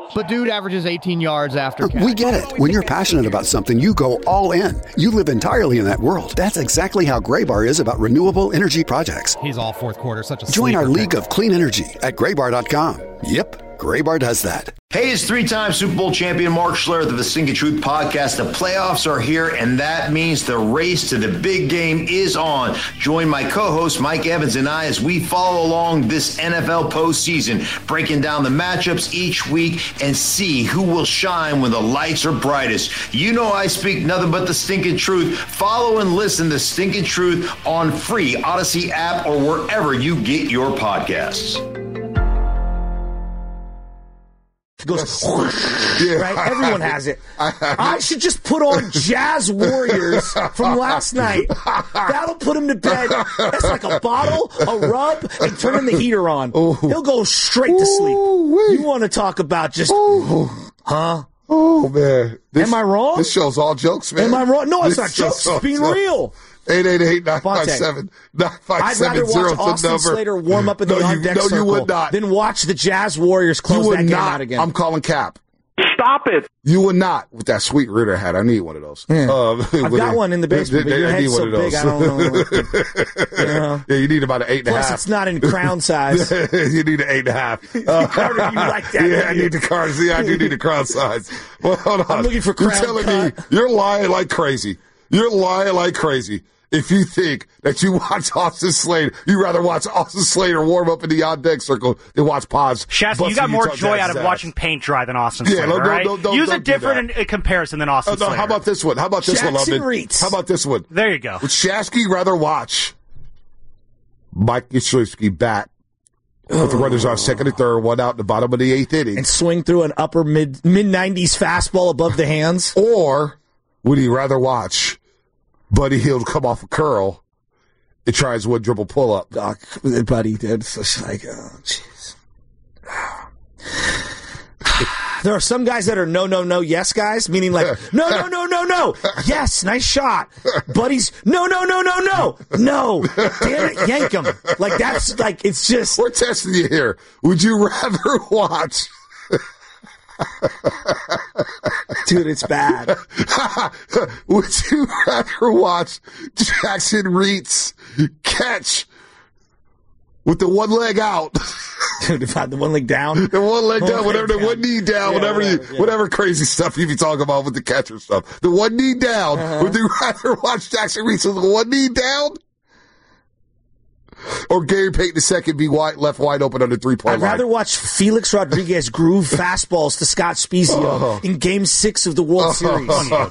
But dude averages 18 yards after catch. We get it. When you're passionate about something, you go all in. You live entirely in that world. That's exactly how Graybar is about renewable energy projects. He's all fourth quarter, such a Join our sleeper league of clean energy at graybar.com. Yep, Graybar does that. Hey, it's three-time Super Bowl champion Mark Schlereth of the Stinking Truth podcast. The playoffs are here, and that means the race to the big game is on. Join my co-host Mike Evans and I as we follow along this NFL postseason, breaking down the matchups each week and see who will shine when the lights are brightest. You know I speak nothing but the Stinking Truth. Follow and listen to Stinking Truth on free Odyssey app or wherever you get your podcasts. Goes right. Everyone has it. I should just put on Jazz Warriors from last night. That'll put him to bed. That's like a bottle, a rub, and turning the heater on. He'll go straight to sleep. You want to talk about just, huh? Oh man, am I wrong? This show's all jokes, man. Am I wrong? No, it's not jokes. It's being real. 888-957-9570. I'd rather watch Austin Slater warm up in the on-deck circle you would not. than watch the Jazz Warriors close that game out again. I'm calling cap. Stop it. You would not with that sweet Ritter hat. I need one of those. Yeah. I've got one in the basement, but your head's so big, I don't know. Yeah, you need about an 8.5. Plus, it's not in crown size. You need an 8.5. Carter, you like that? Yeah, I need the crown. I do need the crown size. Well, hold on. I'm looking for crown. You're telling me you're lying like crazy. You're lying like crazy. If you think that you watch Austin Slater, you'd rather watch Austin Slater warm up in the on-deck circle than watch Pods. Shasta, you got more joy out of watching paint dry than Austin Slater, right? Use a different comparison than Austin Slater. How about this one? How about this one, Lubman? Reitz. How about this one? There you go. Would Shasky rather watch Mike Yastrzemski bat with the runners on second and third, one out in the bottom of the eighth inning, and swing through an upper mid-90s fastball above the hands? Or would he rather watch Buddy Hield come off a curl and try his one dribble pull up? Buddy did. So it's like, oh, jeez. There are some guys that are no, yes guys, meaning like, no. Yes, nice shot. Buddy's, no. No. Damn it, yank him. Like, that's like, it's just. We're testing you here. Would you rather watch? Dude, it's bad. Would you rather watch Jackson Reitz catch with the one leg out? Dude, if I had the one leg down? The one leg down, whatever, the one knee down, whatever crazy stuff you be talking about with the catcher stuff. The one knee down. Would you rather watch Jackson Reitz with the one knee down? Or Gary Payton II be left wide open on the three-point line? I'd rather watch Felix Rodriguez groove fastballs to Scott Spezio in Game 6 of the World Series.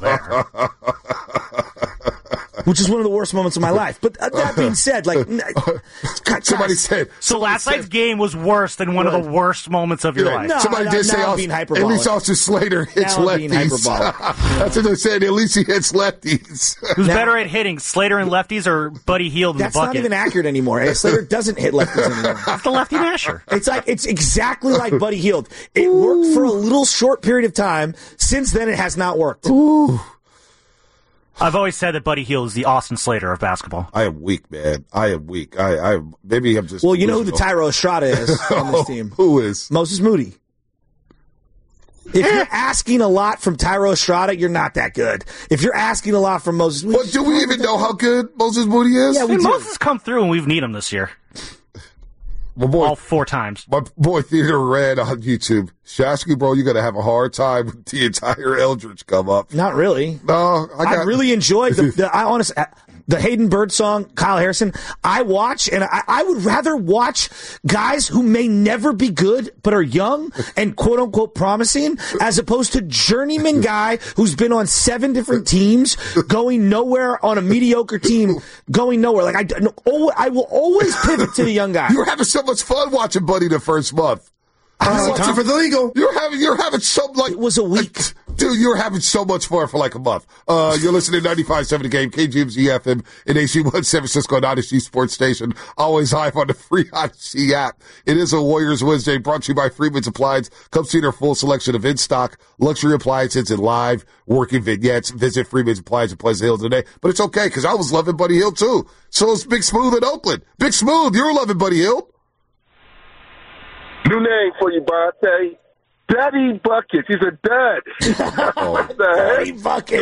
Which is one of the worst moments of my life. But that being said, like, somebody said. So last night's game was worse than one of the worst moments of your life. No, somebody did say, at least Austin Slater hits lefties. That's what they said. At least he hits lefties. Who's better at hitting, Slater and lefties or Buddy Hield in the bucket? That's not even accurate anymore. Slater doesn't hit lefties anymore. It's the lefty masher. It's exactly like Buddy Hield. It worked for a little short period of time. Since then, it has not worked. Ooh. I've always said that Buddy Hield is the Austin Slater of basketball. I am weak, man. I am weak. Maybe I'm just. Well, you know who the Tyro Estrada is on this team? Who is? Moses Moody. If you're asking a lot from Tyro Estrada, you're not that good. If you're asking a lot from Moses Moody. But do we even know how good Moses Moody is? Yeah, we do. Moses come through and we've need him this year. All 4 times. My boy Theodore Red on YouTube. Shasky, bro, you're going to have a hard time with the entire Eldridge come up. Not really. No, I really enjoyed the Hayden Bird song, Kyle Harrison. I watch, and I would rather watch guys who may never be good, but are young and quote-unquote promising, as opposed to journeyman guy who's been on 7 different teams, going nowhere on a mediocre team, going nowhere. Like, I will always pivot to the young guy. You were having so much fun watching Buddy the first month. Time for the legal. You're having so like it was a week. Dude, you're having so much fun for like a month. You're listening to 95.7 The Game, KGMZ FM, and AC1 San Francisco, Odyssey Sports Station. Always live on the free Odyssey app. It is a Warriors Wednesday brought to you by Freeman's Appliance. Come see their full selection of in-stock luxury appliances and live working vignettes. Visit Freeman's Appliance in Pleasant Hill today. But it's okay, because I was loving Buddy Hield too. So is Big Smooth in Oakland. Big Smooth, you're loving Buddy Hield. New name for you, Bronte. Duddy Buckets. He's a dud. What the heck? Buckets.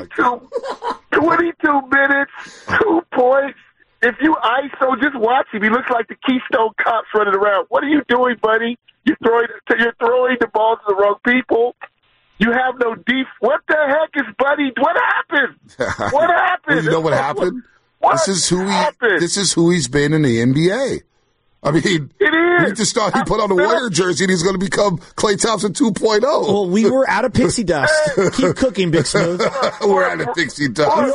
22 minutes, 2 points. If you ISO, just watch him. He looks like the Keystone Cops running around. What are you doing, buddy? You're throwing the ball to the wrong people. You have no deep. What the heck is Buddy? What happened? What happened? You know what happened? This is who he's been in the NBA. I mean, we just thought he put on a Warrior jersey and he's going to become Klay Thompson 2.0. Well, we were out of pixie dust. Keep cooking, Big Smooth. We're out of pixie dust.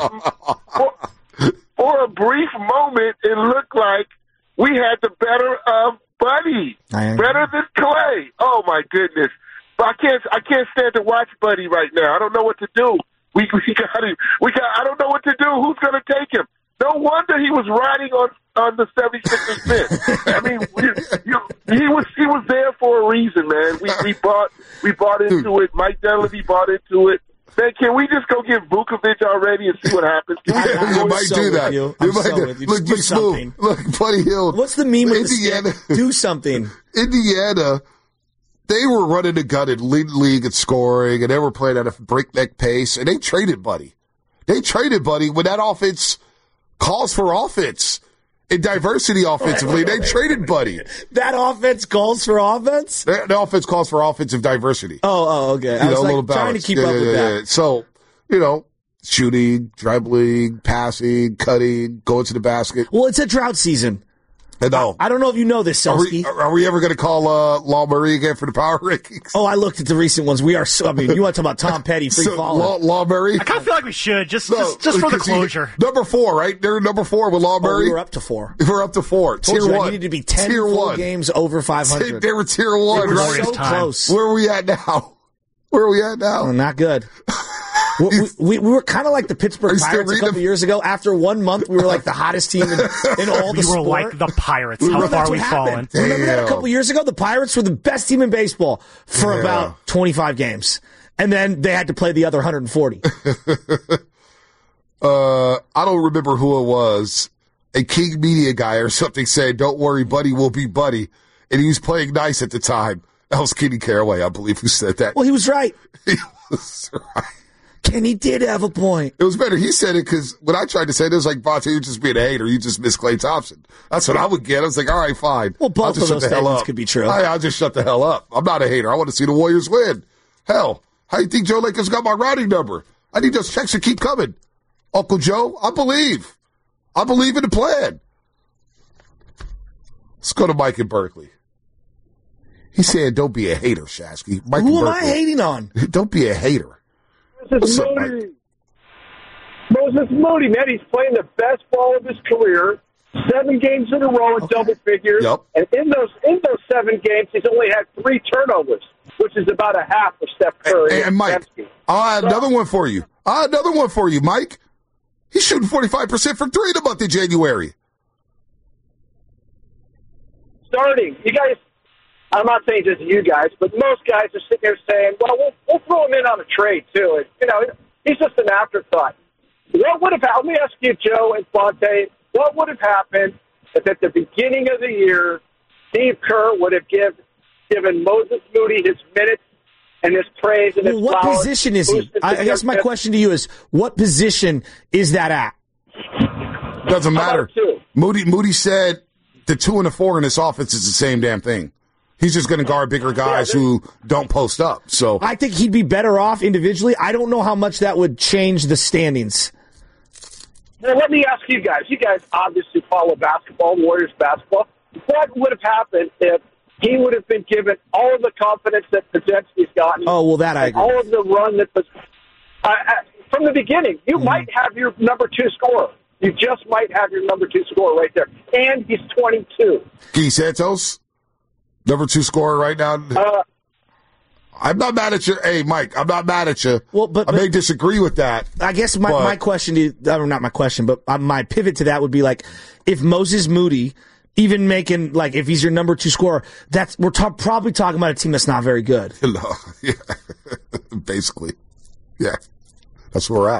For a brief moment, it looked like we had the better of Buddy, better than Klay. Oh my goodness! But I can't stand to watch Buddy right now. I don't know what to do. We got him. I don't know what to do. Who's going to take him? No wonder he was riding on the 76ers bench. I mean, he was there for a reason, man. We bought into it. Mike Dunleavy bought into it. Man, can we just go get Vukovic already and see what happens? You might do that. Look, Big Smooth. Look, Buddy Hield. What's the meme with Indiana? Do something. Indiana, they were running the gun and leading the league at scoring, and they were playing at a breakneck pace, and they traded Buddy. When that offense calls for offense and diversity offensively. They traded Buddy. That offense calls for offense? The offense calls for offensive diversity. Oh, okay. I was trying to keep up with that. So, shooting, dribbling, passing, cutting, going to the basket. Well, it's a drought season. I know. I don't know if you know this, Selsky. Are we ever going to call Law Murray again for the power rankings? Oh, I looked at the recent ones. We are you want to talk about Tom Petty, free falling. Law Murray? I kind of feel like we should, just for the closure. Number 4, right? They're number 4 with Law Murray. We were up to 4. We're up to 4. Tier 1. I needed to be 10 full games over 500. They were Tier 1, right? So close. Where are we at now? Oh, not good. We were kind of like the Pittsburgh Pirates a couple years ago. After 1 month, we were like the hottest team in all the sport. We were like the Pirates. How far we've fallen. Remember that a couple years ago? The Pirates were the best team in baseball for about 25 games. And then they had to play the other 140. I don't remember who it was. A King Media guy or something said, "Don't worry, Buddy will be Buddy." And he was playing nice at the time. That was Kenny Caraway, I believe, who said that. Well, he was right. He was right. Kenny did have a point. It was better. He said it because when I tried to say it, it was like, Vontae, you're just being a hater. You just miss Klay Thompson. That's what I would get. I was like, all right, fine. Well, both of those statements could be true. I'll just shut the hell up. I'm not a hater. I want to see the Warriors win. Hell, how do you think Joe Lakers got my routing number? I need those checks to keep coming. Uncle Joe, I believe. I believe in the plan. Let's go to Mike in Berkeley. He said, don't be a hater, Shasky. Who am I hating on? Don't be a hater. Moses Moody, man, he's playing the best ball of his career. 7 games in a row in double figures. Yep. And in those 7 games, he's only had 3 turnovers, which is about a half of Steph Curry. And Mike, I'll add another one for you. Mike. He's shooting 45% from 3 in the month of January. Starting. You guys, I'm not saying just you guys, but most guys are sitting there saying, well, we'll throw him in on a trade, too. And, he's just an afterthought. What would have happened? Let me ask you, Joe and Fonte, what would have happened if at the beginning of the year, Steve Kerr would have given Moses Moody his minutes and his praise and his flowers? What position is he? I guess my question to you is, what position is that at? Doesn't matter. Moody said the 2 and the 4 in this offense is the same damn thing. He's just going to guard bigger guys who don't post up. So I think he'd be better off individually. I don't know how much that would change the standings. Well, let me ask you guys. You guys obviously follow basketball, Warriors basketball. What would have happened if he would have been given all of the confidence that Podziemski's gotten? Oh, well, that I agree. All of the run that was from the beginning. You might have your number 2 scorer. You just might have your number 2 scorer right there. And he's 22. Guy Santos? Number 2 scorer right now. I'm not mad at you. Hey, Mike, I'm not mad at you. Well, but I may disagree with that. I guess my question is, not my question, but my pivot to that would be like, if Moses Moody, even making, like, if he's your number 2 scorer, we're probably talking about a team that's not very good. No, yeah. Basically. Yeah. That's where we're at.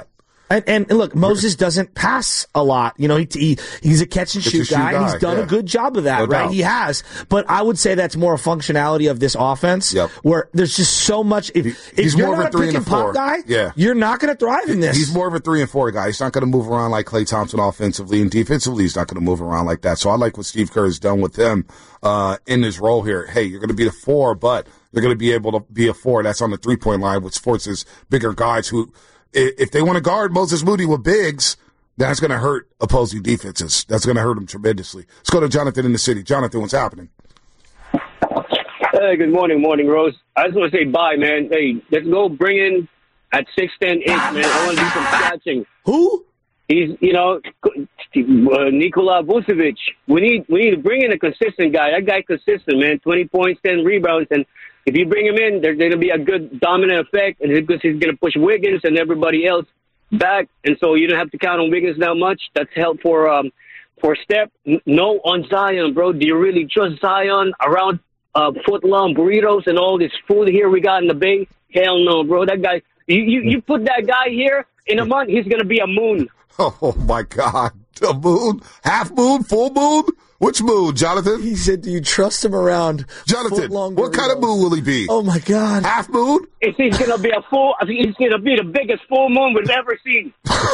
And look, Moses doesn't pass a lot. You know, he's a catch and shoot guy, and he's done a good job of that, right? Doubt. He has. But I would say that's more a functionality of this offense, where there's just so much. If you're not a pick and pop guy, you're not going to thrive in this. He's more of a 3 and 4 guy. He's not going to move around like Klay Thompson offensively, and defensively, he's not going to move around like that. So I like what Steve Kerr has done with him in his role here. Hey, you're going to be the 4, but you're going to be able to be a 4 that's on the 3-point line, which forces bigger guys who. If they want to guard Moses Moody with bigs, that's going to hurt opposing defenses. That's going to hurt them tremendously. Let's go to Jonathan in the city. Jonathan, what's happening? Hey, good morning, Rose. I just want to say bye, man. Hey, let's go bring in at 6'10" man. I want to do some catching. Who? He's, Nikola Vucevic. We need to bring in a consistent guy. That guy consistent, man. 20 points, 10 rebounds, and if you bring him in, there's going to be a good dominant effect, and because he's going to push Wiggins and everybody else back, and so you don't have to count on Wiggins that much. That's help for Steph. No on Zion, bro. Do you really trust Zion around foot-long burritos and all this food here we got in the Bay? Hell no, bro. That guy, you put that guy here in a month, he's going to be a moon. Oh, my God. A moon? Half moon? Full moon? Which moon, Jonathan? He said, do you trust him around? Jonathan, what kind of moon will he be? Oh, my God. Half moon? He's going to be he's going to be the biggest full moon we've ever seen.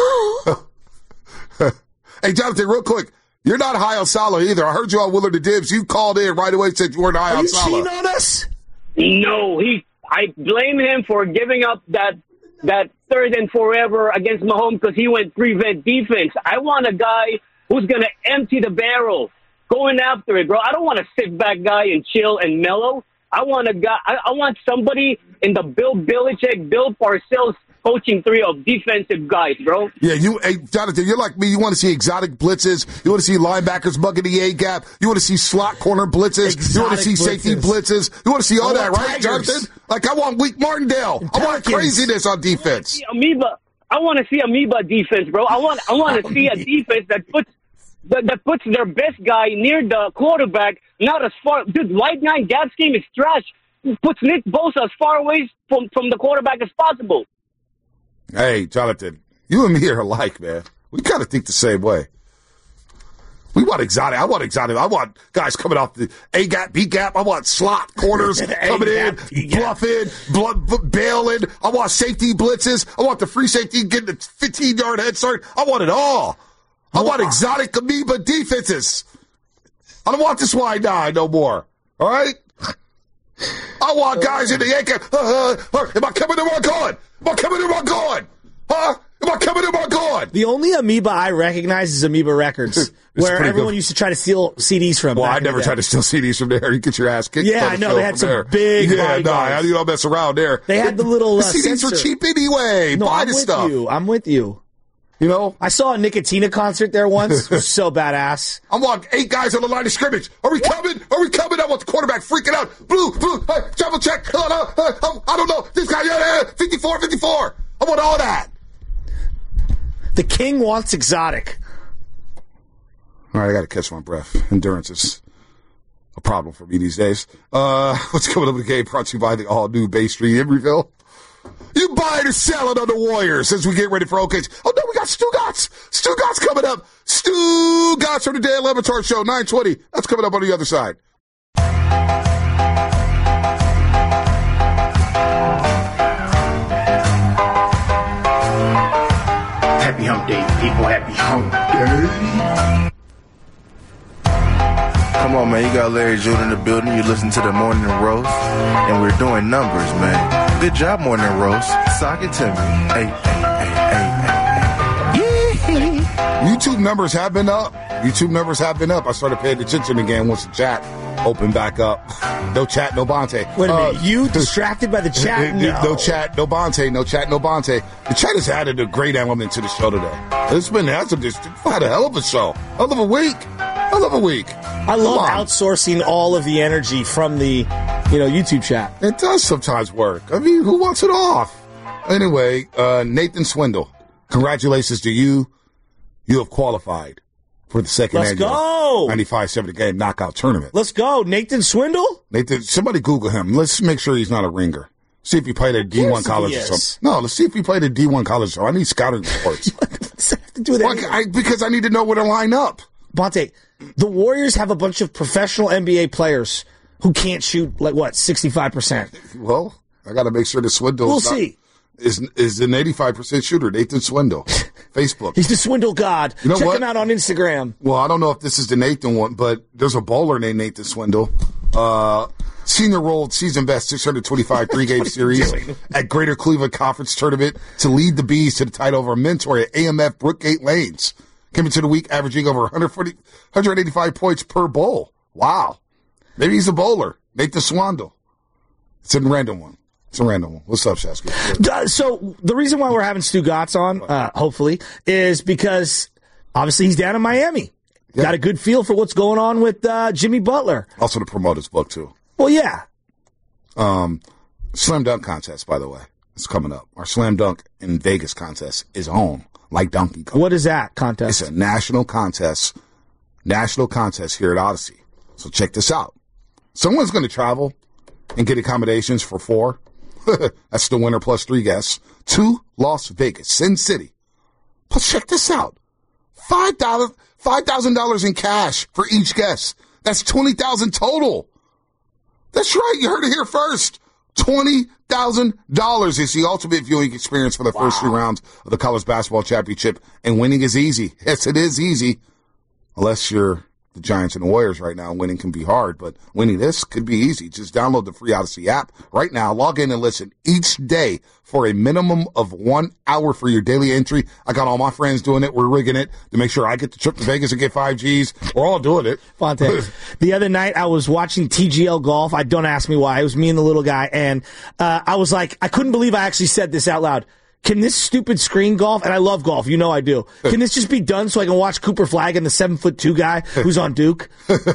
Hey, Jonathan, real quick. You're not high on Salah either. I heard you on Willard and Dibs. You called in right away and said you weren't high on Salah. Are you cheating on us? No, I blame him for giving up that third and forever against Mahomes because he went prevent defense. I want a guy who's going to empty the barrel. Going after it, bro. I don't want a sit-back guy and chill and mellow. I want a guy. I want somebody in the Bill Belichick, Bill Parcells coaching tree of defensive guys, bro. Yeah, hey, Jonathan, you're like me. You want to see exotic blitzes. You want to see linebackers mugging the A-gap. You want to see slot corner blitzes. You want to see safety blitzes. You want to see all that, right, Jonathan? Like, I want Weak Martindale. I want craziness on defense. I want to see amoeba defense, bro. I want to see a defense that puts their best guy near the quarterback, not as far. Dude, White Nine gap scheme is trash. Puts Nick Bosa as far away from the quarterback as possible. Hey, Jonathan, you and me are alike, man. We kind of think the same way. We want exotic. I want exotic. I want guys coming off the A-gap, B-gap. I want slot corners coming in, bluffing, bailing. I want safety blitzes. I want the free safety getting a 15-yard head start. I want it all. I want exotic amoeba defenses. I don't want this wide eye no more. All right? I want guys in the A-gap. Am I coming or am I going? Am I coming or am I going? Huh? Am I coming or am I going? The only amoeba I recognize is Amoeba Records, where everyone used to try to steal CDs from. Well, I never tried to steal CDs from there. You get your ass kicked. Yeah, I know. They had some big bodyguards. You don't mess around there. They had the little the CDs were cheap anyway. No, buy the stuff. I'm with you. You know? I saw a Nicotina concert there once. It was so badass. I want 8 guys on the line of scrimmage. Are we coming? Are we coming? I want the quarterback freaking out. Blue, double check. I don't know. This guy, 54. I want all that. The king wants exotic. All right, I got to catch my breath. Endurance is a problem for me these days. What's coming up in the game brought to you by the all-new Bay Street Emeryville. You buying or selling on the Warriors as we get ready for OKC. Oh, no, we got Stugotz. Stugotz coming up. Stugotz from the Dan Le Batard Show, 9:20. That's coming up on the other side. Happy hump day, people. Happy hump day. Come on, man. You got Larry June in the building. You listen to the Morning Roast, and we're doing numbers, man. Good job, Morning Roast. Sock it to me. Hey. YouTube numbers have been up. I started paying attention again once the chat opened back up. No chat, no Bonte. Wait a minute. You distracted by the chat? No chat, no Bonte. No chat, no Bonte. The chat has added a great element to the show today. It's had a hell of a show. Hell of a week. I love outsourcing all of the energy from the YouTube chat. It does sometimes work. I mean, who wants it off? Anyway, Nathan Swindle, congratulations to you. You have qualified for the second annual 95-70 game knockout tournament. Let's go. Nathan Swindle? Somebody Google him. Let's make sure he's not a ringer. See if you played at D1 college or something. No, let's see if you played at D1 college. So I need scouting reports. Because I need to know where to line up. Bonte, the Warriors have a bunch of professional NBA players who can't shoot, 65%. Well, I got to make sure the Swindle We'll see. Is an 85% shooter, Nathan Swindle. Facebook. He's the Swindle God. You know Check what? him out on Instagram. Well, I don't know if this is the Nathan one, but there's a bowler named Nathan Swindle. Senior rolled season best 625 three-game series at Greater Cleveland Conference Tournament to lead the Bees to the title over a mentor at AMF Brookgate Lanes. Came into the week averaging over 185 points per bowl. Wow. Maybe he's a bowler. Nathan Swindle. It's a random one. What's up, Shasky? So the reason why we're having Stu Gatz on, hopefully, is because obviously he's down in Miami. Yeah. Got a good feel for what's going on with Jimmy Butler. Also to promote his book, too. Well, yeah. Slam dunk contest, by the way. It's coming up. Our slam dunk in Vegas contest is on, like Donkey Kong. What is that contest? It's a national contest here at Odyssey. So check this out. Someone's going to travel and get accommodations for 4. That's the winner plus 3 guests. To Las Vegas, Sin City. Plus, check this out. $5,000 in cash for each guest. That's $20,000 total. That's right. You heard it here first. $20,000 is the ultimate viewing experience for the first 3 rounds of the college basketball championship. And winning is easy. Yes, it is easy. Unless you're the Giants and the Warriors right now. Winning can be hard, but winning this could be easy. Just download the free Odyssey app right now. Log in and listen each day for a minimum of 1 hour for your daily entry. I got all my friends doing it. We're rigging it to make sure I get the trip to Vegas and get 5 Gs. We're all doing it. Fonte. The other night I was watching TGL Golf. Don't ask me why. It was me and the little guy. And I was like, I couldn't believe I actually said this out loud. Can this stupid screen golf, and I love golf, you know I do, can this just be done so I can watch Cooper Flagg and the 7'2" guy who's on Duke?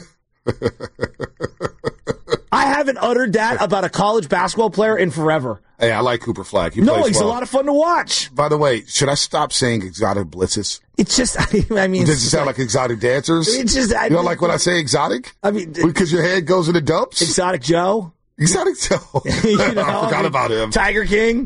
I haven't uttered that about a college basketball player in forever. Hey, I like Cooper Flagg. He's well. a lot of fun to watch. By the way, should I stop saying exotic blitzes? It's just, I mean... Does it sound like exotic dancers? It's just... You don't like when I say exotic? I mean... Because your head goes in the dumps? Exotic Joe? Exotic Joe. I forgot about him. Tiger King.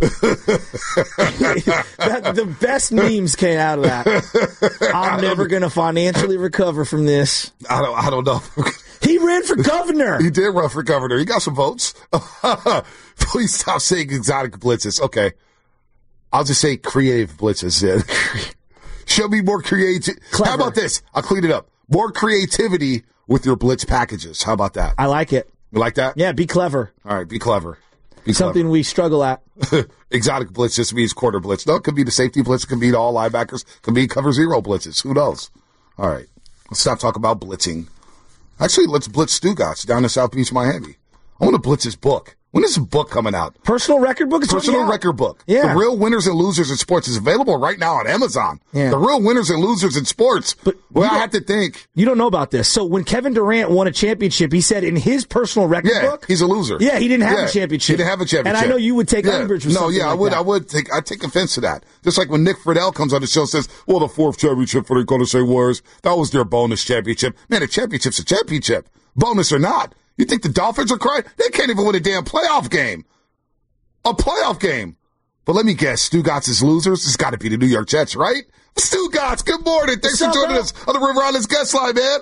The best memes came out of that. I'm never going to financially recover from this. I don't know. He ran for governor. He did run for governor. He got some votes. Please stop saying exotic blitzes. Okay. I'll just say creative blitzes then. Show me more creative. How about this? I'll clean it up. More creativity with your blitz packages. How about that? I like it. You like that? Yeah, be clever. All right, be clever. Something we struggle at. Exotic blitz just means quarter blitz. No, it could be the safety blitz. It could be the all linebackers. It could be cover 0 blitzes. Who knows? All right. Let's stop talking about blitzing. Actually, let's blitz Stu Gatz down in South Beach, Miami. I want to blitz his book. When is the book coming out? Personal record book? Personal record book. Yeah. The Real Winners and Losers in Sports is available right now on Amazon. Yeah. The Real Winners and Losers in Sports. But I have to think. You don't know about this. So when Kevin Durant won a championship, he said in his personal record book. He's a loser. Yeah, he didn't have a championship. He didn't have a championship. And I know you would take umbrage with something like that. I'd take offense to that. Just like when Nick Friedel comes on the show and says, well, the 4th championship for the Golden State Warriors, that was their bonus championship. Man, a championship's a championship. Bonus or not. You think the Dolphins are crying? They can't even win a damn playoff game. A playoff game. But let me guess, Stu Gatz's losers has got to be the New York Jets, right? Stu Gatz, good morning. Thanks for joining us on the River Islands guest line, man.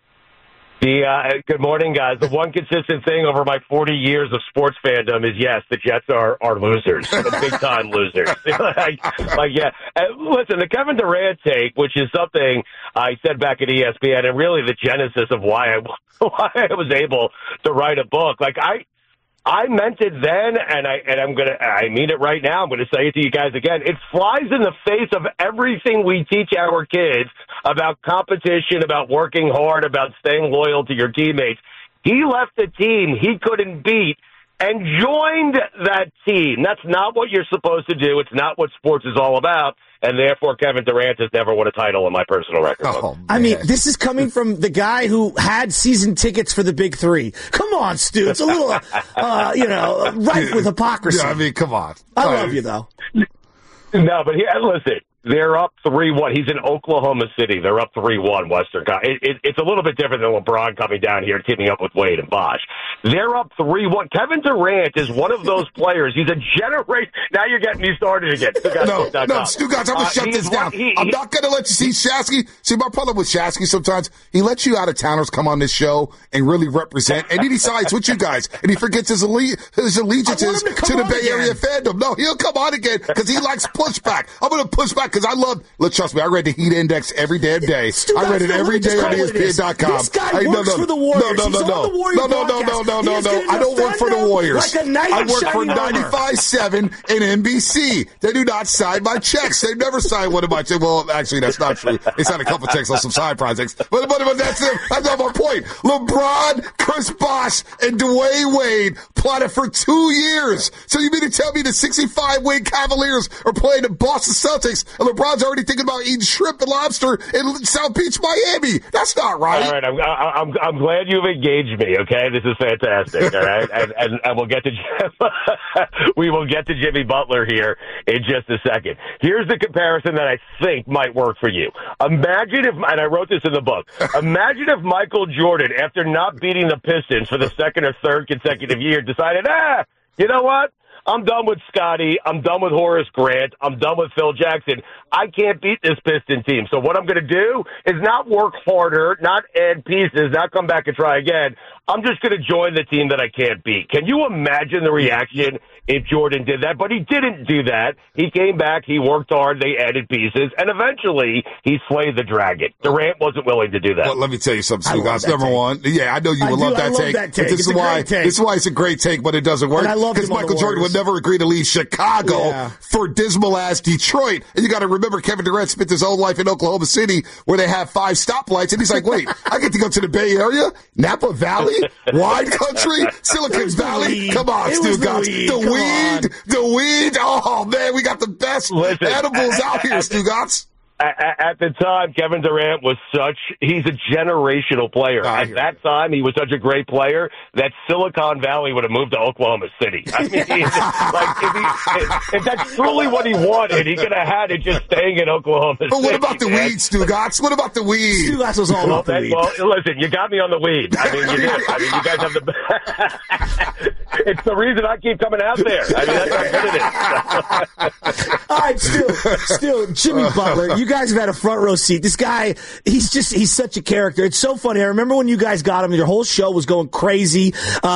Good morning, guys. The one consistent thing over my 40 years of sports fandom is, yes, the Jets are losers, big-time losers. Listen, the Kevin Durant take, which is something I said back at ESPN, and really the genesis of why I was able to write a book. I meant it then, and I mean it right now. I'm gonna say it to you guys again. It flies in the face of everything we teach our kids about competition, about working hard, about staying loyal to your teammates. He left a team he couldn't beat and joined that team. That's not what you're supposed to do. It's not what sports is all about. And therefore, Kevin Durant has never won a title in my personal record book. I mean, this is coming from the guy who had season tickets for the Big Three. Come on, Stu. It's a little, rife with hypocrisy. Yeah, I mean, come on. I love you, though. No, but listen, They're up 3-1. He's in Oklahoma City. They're up 3-1, Western. It's a little bit different than LeBron coming down here and teaming up with Wade and Bosh. They're up 3-1. Kevin Durant is one of those players. He's a generation. Now you're getting me started again. No, Stugotz, I'm going to shut this down. I'm not going to let you see Shasky. See, my problem with Shasky sometimes, he lets you out-of-towners come on this show and really represent, and then he sides with you guys, and he forgets his allegiances to the Bay Area fandom. No, he'll come on again because he likes pushback. I'm going to push back because I love, trust me, I read the Heat Index every damn day. I read it every day on ESPN.com. This guy works for the Warriors. No. I don't work for the Warriors. I work for 95.7 and NBC. They do not sign my checks. They never sign one of my checks. Well, actually, that's not true. They signed a couple checks on some side projects. But that's it. That's not my point. LeBron, Chris Bosh, and Dwayne Wade plotted for 2 years. So you mean to tell me the 65-win Cavaliers are playing the Boston Celtics, and LeBron's already thinking about eating shrimp and lobster in South Beach, Miami? That's not right. All right, I'm glad you've engaged me. Okay, this is fantastic. All right, and we'll get to we will get to Jimmy Butler here in just a second. Here's the comparison that I think might work for you. Imagine if, and I wrote this in the book. Imagine if Michael Jordan, after not beating the Pistons for the second or third consecutive year, decided, you know what? I'm done with Scotty. I'm done with Horace Grant. I'm done with Phil Jackson. I can't beat this Piston team. So what I'm going to do is not work harder, not add pieces, not come back and try again. I'm just going to join the team that I can't beat. Can you imagine the reaction if Jordan did that? But he didn't do that. He came back. He worked hard. They added pieces. And eventually, he slayed the dragon. Durant wasn't willing to do that. Well, let me tell you something, Stu, guys. Number one, I know you would love that take. This is why it's a great take, but it doesn't work. Because Michael Jordan would never agree to leave Chicago for dismal-ass Detroit. And you got to remember, Kevin Durant spent his whole life in Oklahoma City where they have 5 stoplights. And he's like, wait, I get to go to the Bay Area? Napa Valley? Wine Country? Silicon Valley? Come on, Stu, guys. The weed. Oh, man, we got the best edibles out here, Stu Gotts. At the time, Kevin Durant was he's a generational player. At that time, he was such a great player that Silicon Valley would have moved to Oklahoma City. I mean, if that's truly what he wanted, he could have had it just staying in Oklahoma City. But what about the weed, Stu Gotts? What about the weed? Stu Gotts was all about the weed. Well, listen, you got me on the weed. I mean, you did. I mean, you guys have the it's the reason I keep coming out there. I mean, that's how good it is. All right, still, Jimmy Butler, you guys have had a front row seat. This guy, he's such a character. It's so funny. I remember when you guys got him, your whole show was going crazy,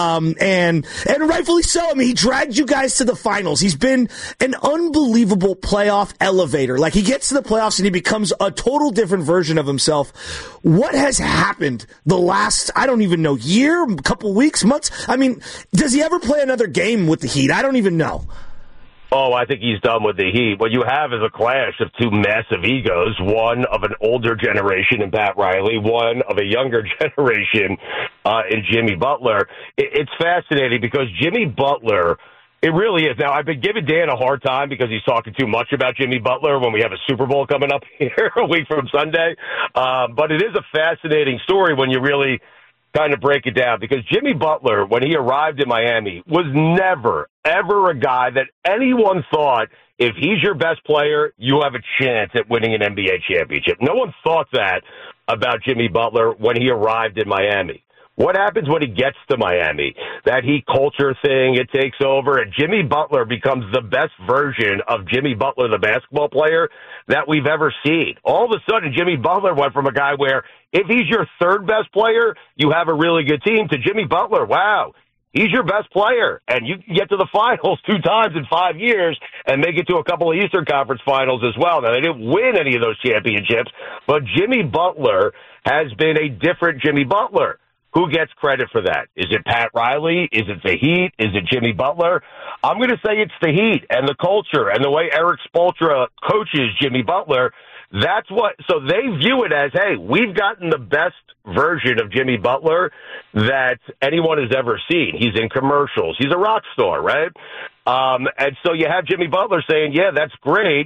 and rightfully so. I mean, he dragged you guys to the finals. He's been an unbelievable playoff elevator. Like, he gets to the playoffs and he becomes a total different version of himself. What has happened the last, I don't even know, year, couple weeks, months? I mean, does he ever play another game with the Heat? I don't even know. Oh, I think he's done with the Heat. What you have is a clash of two massive egos, one of an older generation in Pat Riley, one of a younger generation in Jimmy Butler. It's fascinating because Jimmy Butler, it really is. Now, I've been giving Dan a hard time because he's talking too much about Jimmy Butler when we have a Super Bowl coming up here a week from Sunday. But it is a fascinating story when you really kind of break it down, because Jimmy Butler, when he arrived in Miami, was never, ever a guy that anyone thought, if he's your best player, you have a chance at winning an NBA championship. No one thought that about Jimmy Butler when he arrived in Miami. What happens when he gets to Miami? That Heat culture thing, it takes over, and Jimmy Butler becomes the best version of Jimmy Butler, the basketball player, that we've ever seen. All of a sudden, Jimmy Butler went from a guy where if he's your third best player, you have a really good team, to Jimmy Butler, wow, he's your best player, and you can get to the finals 2 times in 5 years and make it to a couple of Eastern Conference finals as well. Now, they didn't win any of those championships, but Jimmy Butler has been a different Jimmy Butler. Who gets credit for that? Is it Pat Riley? Is it the Heat? Is it Jimmy Butler? I'm going to say it's the Heat and the culture and the way Eric Spoelstra coaches Jimmy Butler. That's what, so they view it as, hey, we've gotten the best version of Jimmy Butler that anyone has ever seen. He's in commercials. He's a rock star, right? And so you have Jimmy Butler saying, yeah, that's great.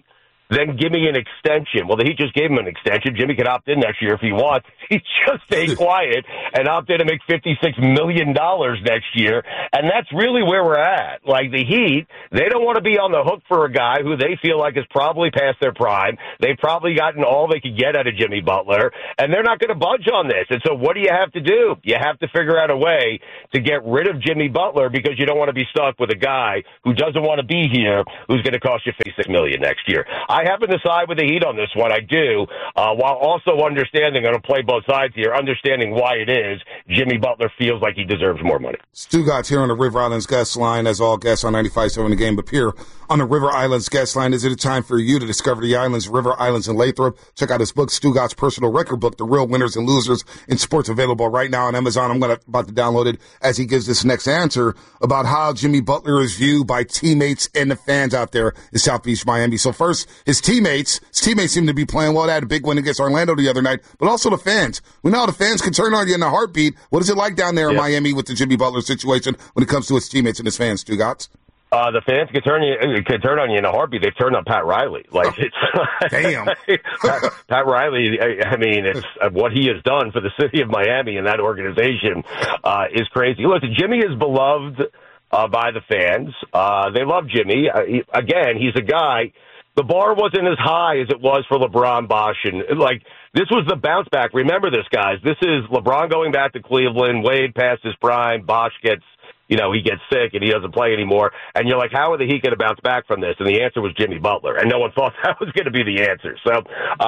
then give me an extension. Well, the Heat just gave him an extension. Jimmy can opt in next year if he wants. He just stayed quiet and opted to make $56 million next year. And that's really where we're at. Like, the Heat, they don't want to be on the hook for a guy who they feel like is probably past their prime. They've probably gotten all they could get out of Jimmy Butler, and they're not going to budge on this. And so what do you have to do? You have to figure out a way to get rid of Jimmy Butler because you don't want to be stuck with a guy who doesn't want to be here, who's going to cost you $56 million next year. I happen to side with the Heat on this one. I do, while also understanding, I'm going to play both sides here, understanding why it is Jimmy Butler feels like he deserves more money. Stugatz here on the River Islands guest line, as all guests on 95.7 The Game appear on the River Islands guest line. Is it a time for you to discover the islands, River Islands, and Lathrop? Check out his book, Stugatz's personal record book, The Real Winners and Losers in Sports, available right now on Amazon. I'm about to download it as he gives this next answer about how Jimmy Butler is viewed by teammates and the fans out there in Southeast Miami. So first, his teammates seem to be playing well. They had a big win against Orlando the other night, but also the fans. We know how the fans can turn on you in a heartbeat. What is it like down there in Miami with the Jimmy Butler situation when it comes to his teammates and his fans, Stugatz? The fans could turn on you in a heartbit. They've turned on Pat Riley. Like, it's damn. Pat Riley. I mean, it's what he has done for the city of Miami and that organization is crazy. Listen, Jimmy is beloved by the fans. They love Jimmy. Again, he's a guy. The bar wasn't as high as it was for LeBron, Bosh, and like this was the bounce back. Remember this, guys. This is LeBron going back to Cleveland. Wade past his prime. Bosh gets. He gets sick and he doesn't play anymore. And you're like, how are the Heat going to bounce back from this? And the answer was Jimmy Butler. And no one thought that was going to be the answer. So,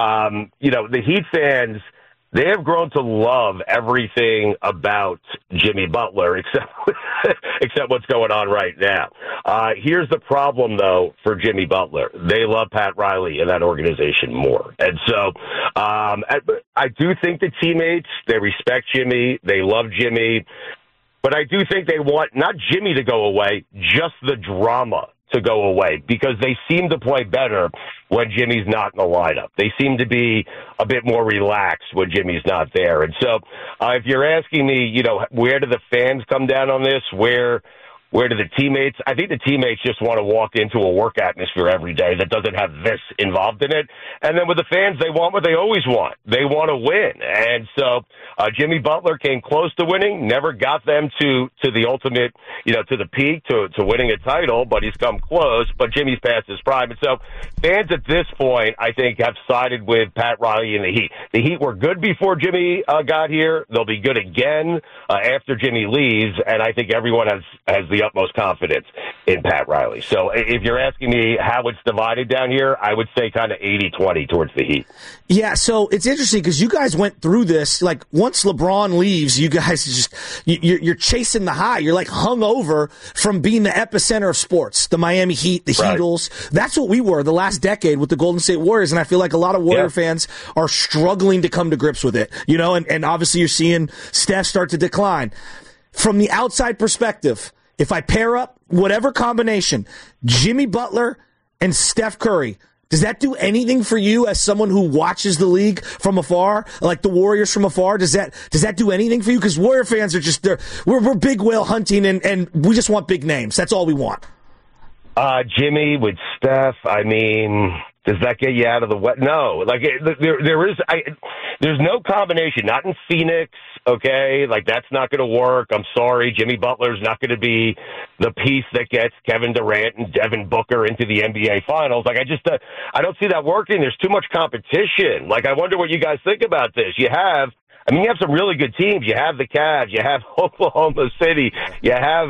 the Heat fans, they have grown to love everything about Jimmy Butler, except what's going on right now. Here's the problem, though, for Jimmy Butler. They love Pat Riley and that organization more. And so I do think the teammates, they respect Jimmy. They love Jimmy. But I do think they want not Jimmy to go away, just the drama to go away, because they seem to play better when Jimmy's not in the lineup. They seem to be a bit more relaxed when Jimmy's not there. And so if you're asking me, where do the fans come down on this? Where do the teammates? I think the teammates just want to walk into a work atmosphere every day that doesn't have this involved in it. And then with the fans, they want what they always want. They want to win. And so Jimmy Butler came close to winning, never got them to the ultimate, to the peak, to winning a title, but he's come close. But Jimmy's past his prime. And so fans at this point, I think, have sided with Pat Riley and the Heat. The Heat were good before Jimmy got here. They'll be good again after Jimmy leaves. And I think everyone has the utmost confidence in Pat Riley. So if you're asking me how it's divided down here, I would say kind of 80-20 towards the Heat. Yeah, so it's interesting because you guys went through this. Like, once LeBron leaves, you guys you're chasing the high. You're like hung over from being the epicenter of sports. The Miami Heat, the Heatles. That's what we were the last decade with the Golden State Warriors, and I feel like a lot of Warrior fans are struggling to come to grips with it. And obviously you're seeing Steph start to decline. From the outside perspective, if I pair up whatever combination, Jimmy Butler and Steph Curry, does that do anything for you as someone who watches the league from afar, like the Warriors from afar? Does that do anything for you? Because Warrior fans are we're big whale hunting and we just want big names. That's all we want. Jimmy with Steph, I mean, does that get you out of the wet? No. Like, there's no combination. Not in Phoenix, okay? Like, that's not going to work. I'm sorry. Jimmy Butler's not going to be the piece that gets Kevin Durant and Devin Booker into the NBA Finals. Like, I don't see that working. There's too much competition. Like, I wonder what you guys think about this. You have some really good teams. You have the Cavs. You have Oklahoma City. You have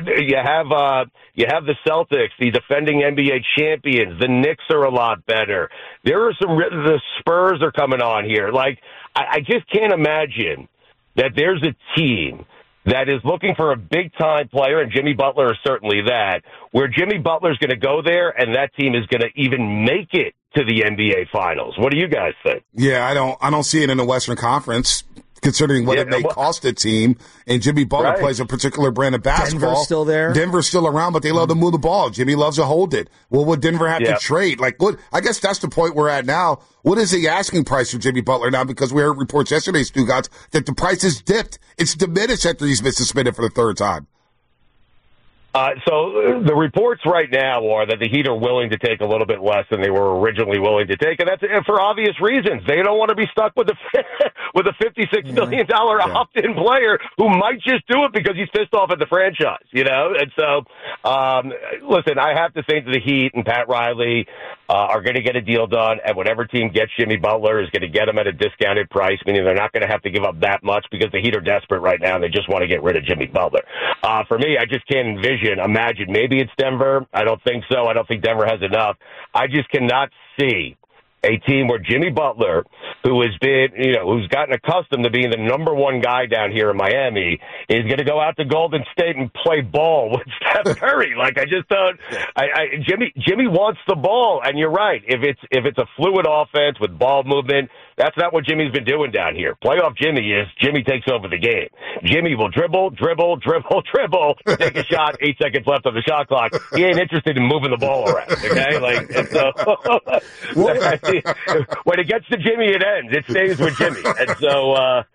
the Celtics, the defending NBA champions. The Knicks are a lot better. The Spurs are coming on here. Like, I just can't imagine that there's a team that is looking for a big-time player, and Jimmy Butler is certainly that, where Jimmy Butler's going to go there, and that team is going to even make it to the NBA Finals. What do you guys think? Yeah, I don't see it in the Western Conference, considering what it may cost the team. And Jimmy Butler plays a particular brand of basketball. Denver's still there. Denver's still around, but they love to move the ball. Jimmy loves to hold it. Well, would Denver have to trade? Like, what? I guess that's the point we're at now. What is the asking price for Jimmy Butler now? Because we heard reports yesterday, Stugatz, that the price has dipped. It's diminished after he's been suspended for the third time. So the reports right now are that the Heat are willing to take a little bit less than they were originally willing to take, and that's for obvious reasons. They don't want to be stuck with a $56 million opt-in player who might just do it because he's pissed off at the franchise, you know? And so, listen, I have to think that the Heat and Pat Riley are going to get a deal done, and whatever team gets Jimmy Butler is going to get him at a discounted price, meaning they're not going to have to give up that much because the Heat are desperate right now and they just want to get rid of Jimmy Butler. For me, I just can't imagine. Maybe it's Denver. I don't think so. I don't think Denver has enough. I just cannot see a team where Jimmy Butler, who has been, who's gotten accustomed to being the number one guy down here in Miami, is going to go out to Golden State and play ball with Steph Curry. Like, I just don't. Jimmy wants the ball, and you're right. If it's a fluid offense with ball movement, that's not what Jimmy's been doing down here. Playoff Jimmy takes over the game. Jimmy will dribble, take a shot, 8 seconds left on the shot clock. He ain't interested in moving the ball around. Okay, and so. When it gets to Jimmy, it ends. It stays with Jimmy. And so,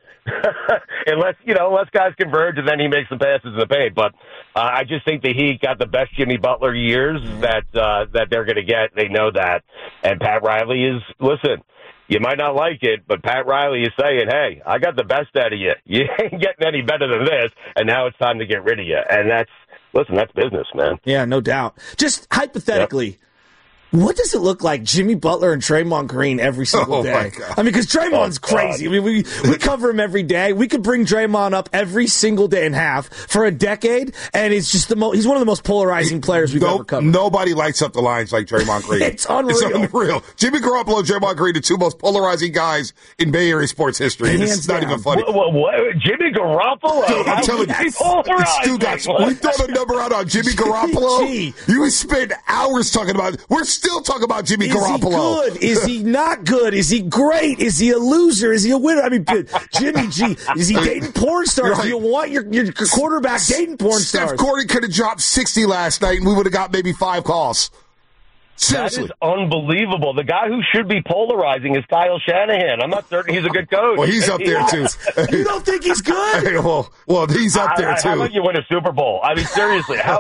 unless guys converge and then he makes some passes in the paint. But I just think the Heat got the best Jimmy Butler years that they're going to get. They know that. And Pat Riley is, listen, you might not like it, but Pat Riley is saying, hey, I got the best out of you. You ain't getting any better than this, and now it's time to get rid of you. And that's business, man. Yeah, no doubt. Just hypothetically, yep. What does it look like, Jimmy Butler and Draymond Green every single day? I mean, because Draymond's crazy. I mean, we cover him every day. We could bring Draymond up every single day and half for a decade, and it's just he's one of the most polarizing players we've ever covered. Nobody lights up the lines like Draymond Green. It's unreal. Jimmy Garoppolo and Draymond Green, the two most polarizing guys in Bay Area sports history. It's not even funny. What? Jimmy Garoppolo? Dude, I'm telling you, guys, we throw the number out on Jimmy Garoppolo. You would spend hours talking about it. We're still talking about Jimmy Garoppolo. Is he good? Is he not good? Is he great? Is he a loser? Is he a winner? I mean, Jimmy G, is he dating porn stars? Right. Do you want your quarterback dating porn stars? Steph Curry could have dropped 60 last night, and we would have got maybe 5 calls. Seriously. That is unbelievable. The guy who should be polarizing is Kyle Shanahan. I'm not certain he's a good coach. Well, he's up there, too. You don't think he's good? Hey, well, he's up there, too. How about you win a Super Bowl? I mean, seriously. How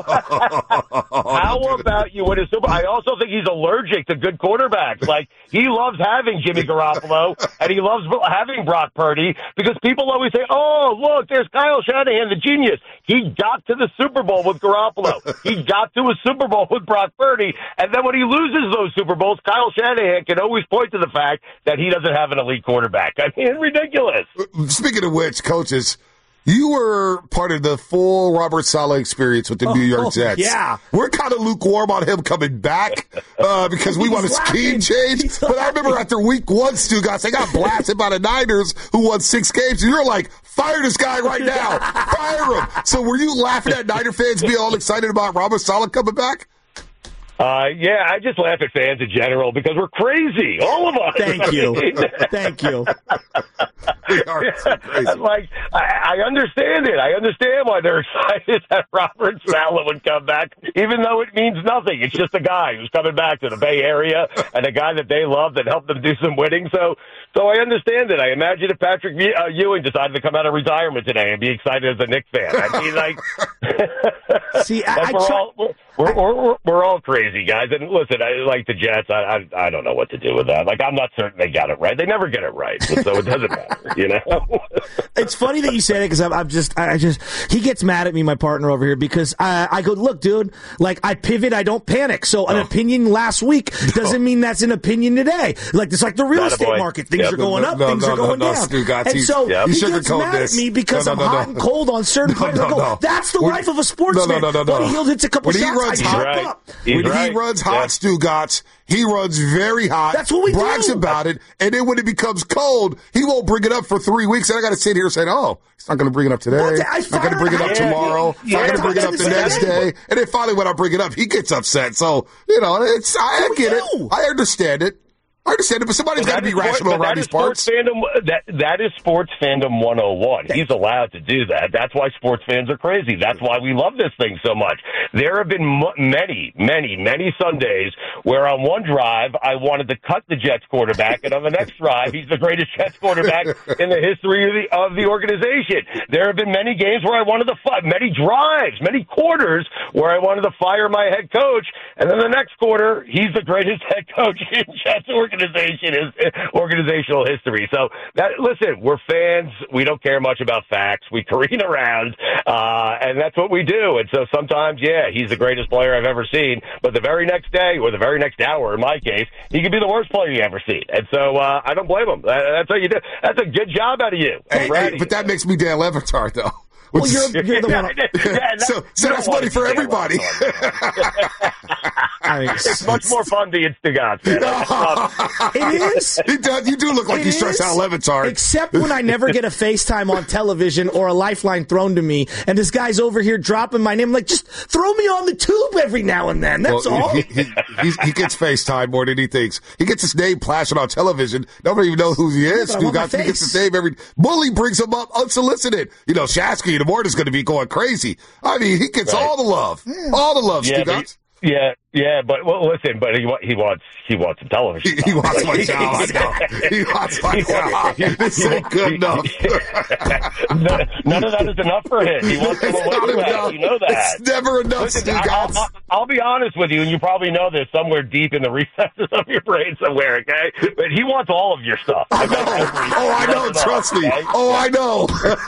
about you win a Super Bowl? I also think he's allergic to good quarterbacks. Like, he loves having Jimmy Garoppolo, and he loves having Brock Purdy, because people always say, oh, look, there's Kyle Shanahan, the genius. He got to the Super Bowl with Garoppolo. He got to a Super Bowl with Brock Purdy, and then when he loses those Super Bowls, Kyle Shanahan can always point to the fact that he doesn't have an elite quarterback. I mean, it's ridiculous. Speaking of which, coaches, you were part of the full Robert Saleh experience with the New York Jets. Yeah. We're kind of lukewarm on him coming back because we want a scheme change. But I remember after week 1, Stu Gatz, they got blasted by the Niners who won 6 games. And you're like, fire this guy right now. Fire him. So were you laughing at Niner fans being all excited about Robert Saleh coming back? Yeah, I just laugh at fans in general because we're crazy, all of us. Thank you. Thank you. We are so crazy. Like, I understand it. I understand why they're excited that Robert Saleh would come back, even though it means nothing. It's just a guy who's coming back to the Bay Area and a guy that they love that helped them do some winning. So I understand it. I imagine if Patrick Ewing decided to come out of retirement today and be excited as a Knicks fan. I mean, like, see, we're all crazy, guys. And listen, like the Jets, I don't know what to do with that. Like, I'm not certain they got it right. They never get it right, so it doesn't matter, you know? It's funny that you say that because he gets mad at me, my partner over here, because I go, look, dude, like, I pivot, I don't panic. So an opinion last week doesn't mean that's an opinion today. Like, it's like the real estate market. Things are going up, things are going down. And so he gets mad at me because I'm hot and cold on certain players. That's the life of a sportsman. Buddy Hield hits a couple shots, I jump up. When he runs hot, Stu Gatz, he runs very hot. That's what we brags do. About it, and then when it becomes cold, he won't bring it up for 3 weeks. And I got to sit here saying, "Oh, he's not going to bring it up today. Not going to bring it up tomorrow. Not going to bring it up the next day." And then finally, when I bring it up, he gets upset. So I get it. I understand it. I understand it, but somebody's got to be rational around these parts. That is sports fandom 101. He's allowed to do that. That's why sports fans are crazy. That's why we love this thing so much. There have been many Sundays where on one drive I wanted to cut the Jets quarterback, and on the next drive he's the greatest Jets quarterback in the history of the organization. There have been many games where I wanted to many drives, many quarters where I wanted to fire my head coach, and then the next quarter he's the greatest head coach in Jets organizational history. So listen, we're fans. We don't care much about facts. We careen around, and that's what we do. And so sometimes, he's the greatest player I've ever seen, but the very next day or the very next hour, in my case, he could be the worst player you ever seen. And so I don't blame him. That's what you do. That's a good job out of you. Hey, but that makes me Dan Le Batard, though. Well, you're the one. So that's money for everybody. It's much more fun being Stugatz. It is. You do look like you stress out Le Batard. Except when I never get a FaceTime on television or a lifeline thrown to me, and this guy's over here dropping my name. Like, just throw me on the tube every now and then. That's all. He gets FaceTime more than he thinks. He gets his name plastered on television. Nobody even knows who he is. Stugatz. He gets his name every. Bully brings him up unsolicited. Shasky the board is going to be going crazy. I mean, he gets all the love. Yeah. All the love, Stugatz. But listen, but he wants some television. He wants my job. I know. He wants my job. This ain't good enough. None of that is enough for him. He wants some away back. You know that. It's never enough, Stugatz. I'll be honest with you, and you probably know this somewhere deep in the recesses of your brain somewhere, okay? But he wants all of your stuff. I know. Trust me. Okay? Oh, I know.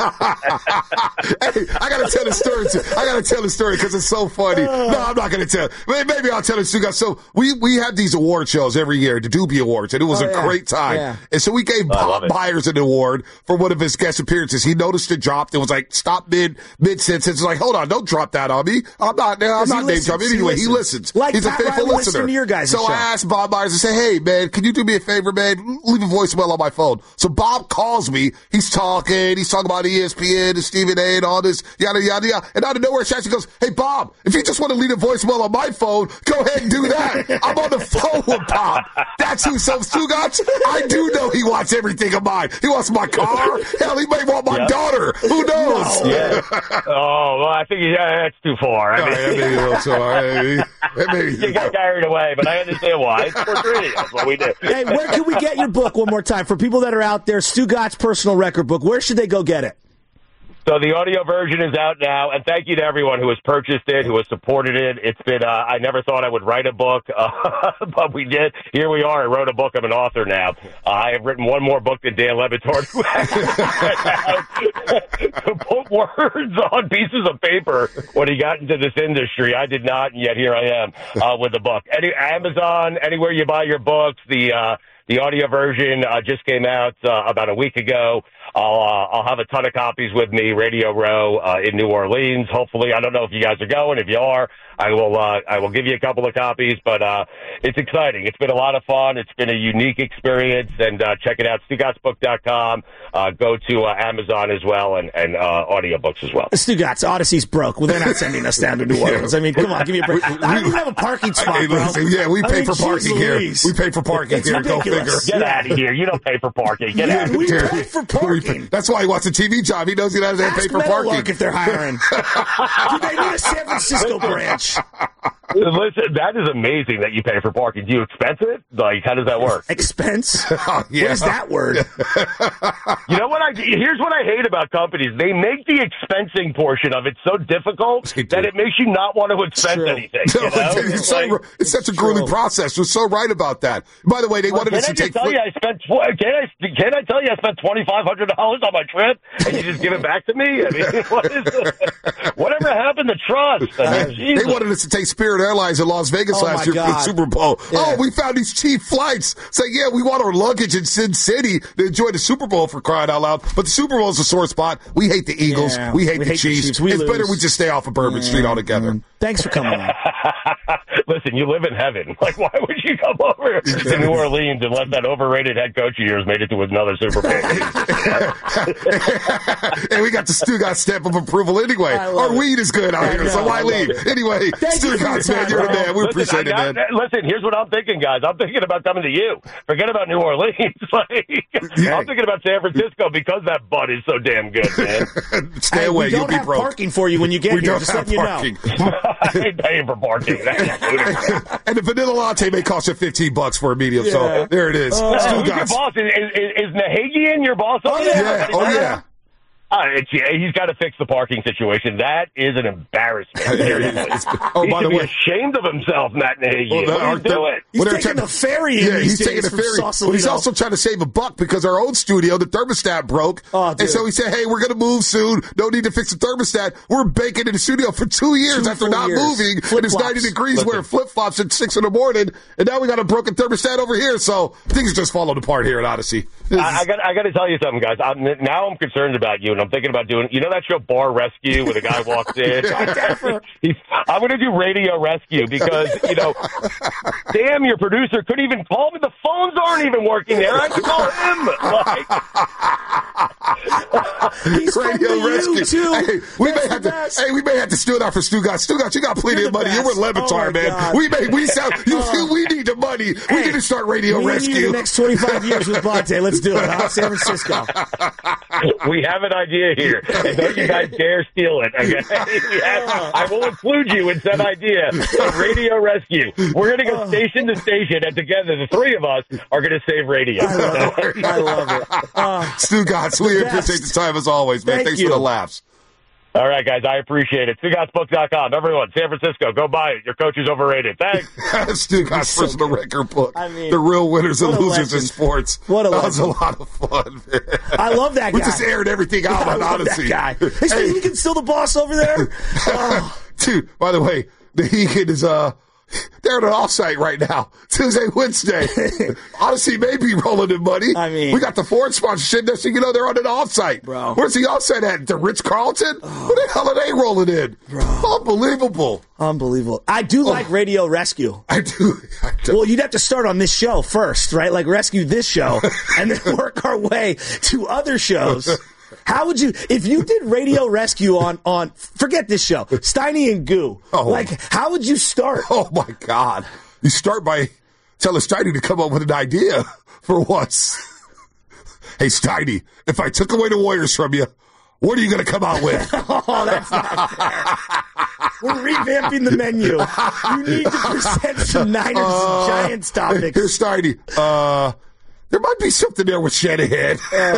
Hey, I got to tell the story. I got to tell the story because it's so funny. No, I'm not going to tell. Maybe I'll tell it to you guys. So we have these award shows every year, the Doobie Awards, and it was a great time. Yeah. And so we gave Bob Myers an award for one of his guest appearances. He noticed it dropped. It was like, stop mid-sentence. It's like, hold on, don't drop that on me. I'm not name dropping. Anyway, he listens. Like he's Pat a faithful Riley listener. To your guys' so show. I asked Bob Myers to say, hey, man, can you do me a favor, man? Leave a voicemail on my phone. So Bob calls me. He's talking about ESPN and Stephen A. and all this, yada, yada, yada. And out of nowhere, Shasky goes, hey, Bob, if you just want to leave a voicemail on my phone, go ahead and do that. I'm on the phone with Bob. That's who Stugatz. I do know he wants everything of mine. He wants my car. Hell, he may want my daughter. Who knows? No. Yeah. Oh, well, I think that's too far. You got carried away, but I understand why. It's sports radio. That's what we do. Hey, where can we get your book one more time? For people that are out there, Stugatz Personal Record Book, where should they go get it? So the audio version is out now, and thank you to everyone who has purchased it, who has supported it. It's been, I never thought I would write a book, but we did. Here we are. I wrote a book. I'm an author now. I have written one more book than Dan Le Batard, who to put words on pieces of paper when he got into this industry. I did not, and yet here I am with the book. Amazon, anywhere you buy your books, the audio version just came out about a week ago. I'll have a ton of copies with me, Radio Row in New Orleans. Hopefully, I don't know if you guys are going. If you are, I will give you a couple of copies. But it's exciting. It's been a lot of fun. It's been a unique experience. And check it out, StugatzBook.com. Go to Amazon as well and audiobooks as well. Stugatz, Odyssey's broke. Well, they're not sending us down to New Orleans. I mean, come on, give me a break. I don't even have a parking spot, bro. We pay for parking here. We pay for parking here. Go figure. Get out of here. You don't pay for parking. Get out of here. We pay for parking. That's why he wants a TV job. He knows he doesn't have to pay for parking. If they're hiring. Do they need a San Francisco branch? Listen, that is amazing that you pay for parking. Do you expense it? Like, how does that work? Expense? Yeah. What is that word? You know what? Here's what I hate about companies. They make the expensing portion of it so difficult that it makes you not want to expense anything. You know? It's such a grueling process. You're so right about that. By the way, they wanted us to take. Can I tell you I spent $2,500 on my trip and you just give it back to me? I mean, whatever happened to trust? I mean, they wanted us to take Spirit Airlines in Las Vegas last year for the Super Bowl. Yeah. Oh, we found these cheap flights. Say, yeah, we want our luggage in Sin City to enjoy the Super Bowl, for crying out loud. But the Super Bowl is a sore spot. We hate the Eagles. We hate the Chiefs. It's better we just stay off of Bourbon Street altogether. Thanks for coming on. Listen, you live in heaven. Like, why would you come over to New Orleans unless that overrated head coach of yours made it to another Super Bowl? Hey, we got the Stugotz stamp of approval anyway. Our weed is good out here, so why leave? Anyway, Stugotz, man, you're the man. We appreciate it, man. Listen, here's what I'm thinking, guys. I'm thinking about coming to you. Forget about New Orleans. I'm thinking about San Francisco because that bud is so damn good, man. Stay away. We don't have parking for you when you get here. Just letting you know. I ain't paying for parking. And the vanilla latte may cost you $15 for a medium, so there it is. Who's your boss? Is Nahagian your boss? Yeah. Oh, yeah. He's got to fix the parking situation. That is an embarrassment. Oh, by the way, ashamed of himself, Matt Nagy. What do you doing? He's taking the ferry. Yeah, he's taking the ferry. But he's also trying to save $1 because our old studio, the thermostat broke. And so he said, "Hey, we're going to move soon. No need to fix the thermostat." We're baking in the studio for 2 years after not moving. And it's 90 degrees. Wearing flip flops at 6 in the morning, and now we got a broken thermostat over here. So things just falling apart here at Odyssey. I got to tell you something, guys. Now I'm concerned about you, and I'm thinking about doing, that show Bar Rescue where the guy walks in? I'm going to do Radio Rescue because, damn, your producer couldn't even call me. The phones aren't even working there. I can call him. He's Radio Rescue. Too. Hey, we may have to steal that for Stugotz. Stugotz, you got plenty of money. You're with Levitar, man. God. We need the money. We need to start Radio Rescue. We need the next 25 years with Bonte. Let's do it, huh? San Francisco. We have an idea here. And don't you guys dare steal it. Okay? I will include you in that idea of Radio Rescue. We're going to go station to station, and together, the three of us are going to save radio. I love it. Stugotz, we appreciate the time as always, man. Thanks for the laughs. All right, guys, I appreciate it. StugotzBook.com. Everyone, San Francisco, go buy it. Your coach is overrated. Thanks. Stugotz personal record book. The real winners and losers in sports. That was a lot of fun, man. I love that guy. We just aired everything out on Odyssey. That guy. Hey, so you can still the boss over there? Dude, by the way, the Hegan is they're at an offsite right now. Tuesday, Wednesday. Odyssey may be rolling in money. I mean, we got the Ford sponsorship. Next thing you know, they're on an offsite. Bro. Where's the offsite at? The Ritz-Carlton? Where the hell are they rolling in? Bro. Unbelievable. I do like Radio Rescue. I do. Well, you'd have to start on this show first, right? Like rescue this show and then work our way to other shows. How would you, if you did Radio Rescue on forget this show, Steiny and Goo, how would you start? Oh, my God. You start by telling Steiny to come up with an idea for once. Hey, Steiny, if I took away the Warriors from you, what are you going to come out with? Oh, that's not fair. We're revamping the menu. You need to present some Niners Giants topics. Here's Steiny. There might be something there with Shanahan.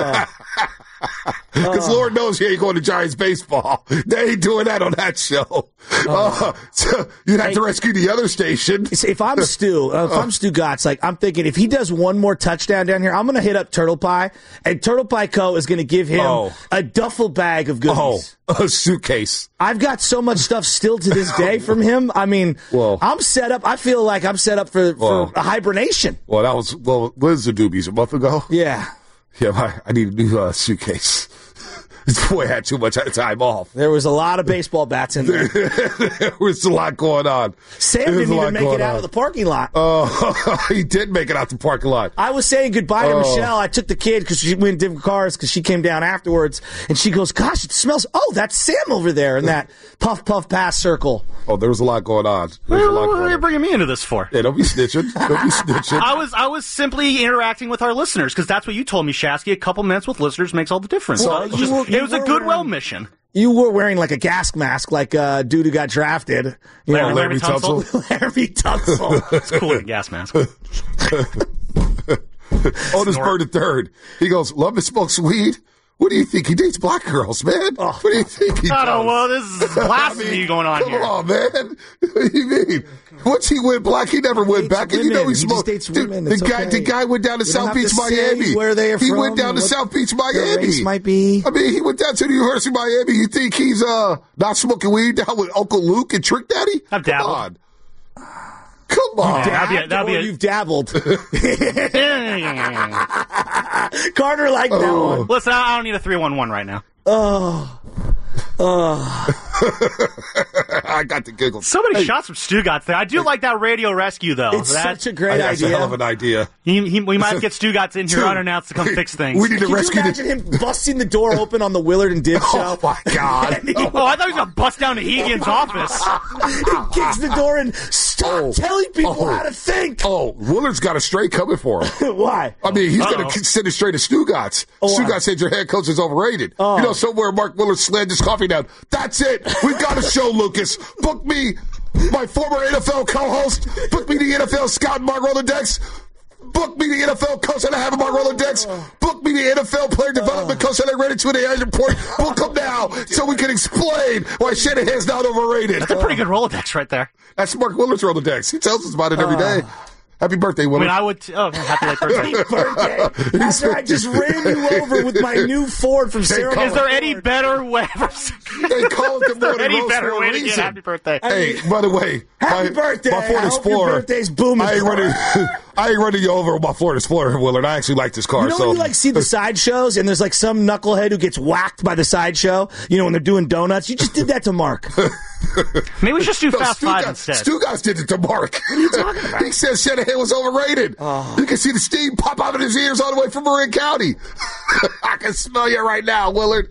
Because Lord knows he ain't going to Giants baseball. They ain't doing that on that show. So you'd have to rescue the other station. If I'm Stugotz, I'm thinking if he does one more touchdown down here, I'm going to hit up Turtle Pie, and Turtle Pie Co. is going to give him a duffel bag of goodies. A suitcase. I've got so much stuff still to this day from him. I mean, I'm set up. I feel like I'm set up for a hibernation. When's the doobies? A month ago? Yeah. Yeah, I need a new suitcase. This boy had too much time off. There was a lot of baseball bats in there. There was a lot going on. Sam didn't even make it out of the parking lot. Oh, he did make it out the parking lot. I was saying goodbye to Michelle. I took the kid because she went in different cars because she came down afterwards. And she goes, gosh, it smells. Oh, that's Sam over there in that puff, puff, pass circle. Oh, there was a lot going on. What are you bringing me into this for? Yeah, don't be snitching. I was simply interacting with our listeners because that's what you told me, Shasky. A couple minutes with listeners makes all the difference. It was a goodwill mission. You were wearing like a gas mask, like a dude who got drafted. Larry Tunsil. Larry Tunsil. It's cool with a gas mask. Otis Bird III. He goes, Love smokes weed. What do you think? He dates black girls, man. What do you think he does? Well, this is blasphemy going on here. Come on, man. What do you mean? Once he went black, he never went back. And you know he smoked. The guy went down to South Beach, Miami. Where they are he went down to South Beach, Miami. Race might be. I mean, he went down to the University of Miami. You think he's not smoking weed down with Uncle Luke and Trick Daddy? I've dabbled. Come on. You've dabbled. Carter liked that one. Listen, I don't need a 311 right now. I got the giggles. So many shots from Stugatz there. I do like that radio rescue, though. It's such a great idea. That's a hell of an idea. We might have to get Stugatz in here unannounced to come fix things. We need to rescue Can you imagine him busting the door open on the Willard and Dib show? Oh, my God. I thought he was going to bust down to Hegan's office. He kicks the door and stop telling people how to think. Oh, Willard's got a straight coming for him. Why? I mean, he's going to send it straight to Stugatz. Stugatz said your head coach is overrated. You know, somewhere Mark Willard slammed his coffee down. That's it. We've got a show, Lucas. Book me, my former NFL co-host. Book me the NFL scout, Mark Rolodex. Book me the NFL coach that I have in my Rolodex. Book me the NFL player development coach that I read into in the Agent Report. Book him now so we can explain why Shanahan's not overrated. That's a pretty good Rolodex right there. That's Mark Willard's Rolodex. He tells us about it every day. Happy birthday, Willard. I mean, happy late birthday. Happy birthday. After I just ran you over with my new Ford from Sarah. Is there any better way? They call it the morning any roast better for a way to reason. get happy birthday? Hey, by the way, happy birthday. My Ford I hope Explorer. your birthday's booming. I ain't running you over with my Ford Explorer, Willard. I actually like this car. You know when you see the sideshows and there's like some knucklehead who gets whacked by the sideshow? You know, when they're doing donuts? You just did that to Mark. Maybe we should just do Fast Five instead. Stugatz did it to Mark. What are you talking about? He says Shanahan was overrated. You can see the steam pop out of his ears all the way from Marin County. I can smell you right now, Willard.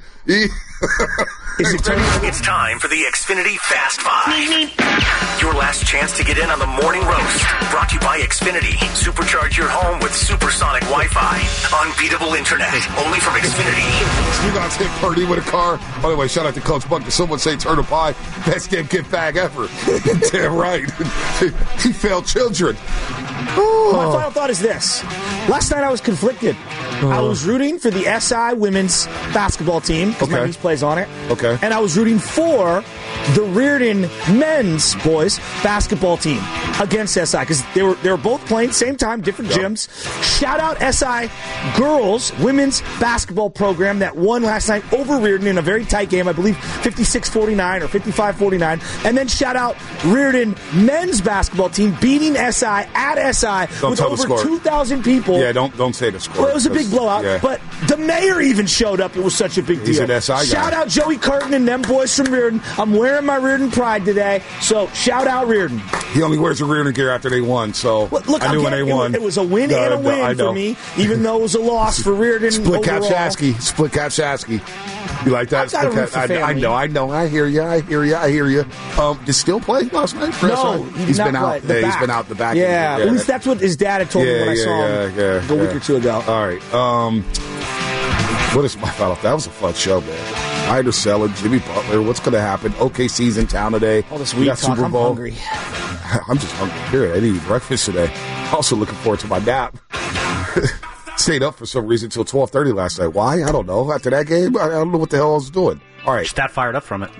It's time for the Xfinity Fast Five. Your last chance to get in on the morning roast. Brought to you by Xfinity. Supercharge your home with supersonic Wi-Fi. Unbeatable internet. Only from Xfinity. Stugatz hit Purdy with a car. By the way, shout out to Coach Buck. Did someone say turtle pie? Best damn gift bag ever. Damn right. He failed children. My final thought is this. Last night I was conflicted. I was rooting for the SI women's basketball team because my niece plays on it. Okay. And I was rooting for the Reardon men's boys basketball team against SI because they were both playing same time, different gyms. Shout out SI girls women's basketball program that won last night over Reardon in a very tight game, I believe 56-49 or 55-49. And then shout out Reardon men's basketball team beating SI at SI with over 2,000 people. Yeah, don't say the score. Well, it was a big blowout, but the mayor even showed up. It was such a big deal. He's an SI guy. Shout out Joey Curtin and them boys from Reardon. I'm wearing my Reardon pride today, so shout out Reardon. He only wears the Reardon gear after they won, so look, I knew when they won. It was a win and a win for me, even though it was a loss for Reardon. Split cap overall. Shasky. You like that? I know. I hear you. Did Still play last night? No, he's been out. He's been out the back. Yeah, at least that's what his dad had told me when I saw him a week or two ago. All right. What is my final? That was a fun show, man. Ida Seller, Jimmy Butler. What's going to happen? OKC's in town today. All this week talk. Super Bowl. I'm hungry. I'm just hungry. Period. I didn't eat breakfast today. Also looking forward to my nap. Stayed up for some reason till 12:30 last night. Why? I don't know. After that game, I don't know what the hell I was doing. All right. Just that fired up from it.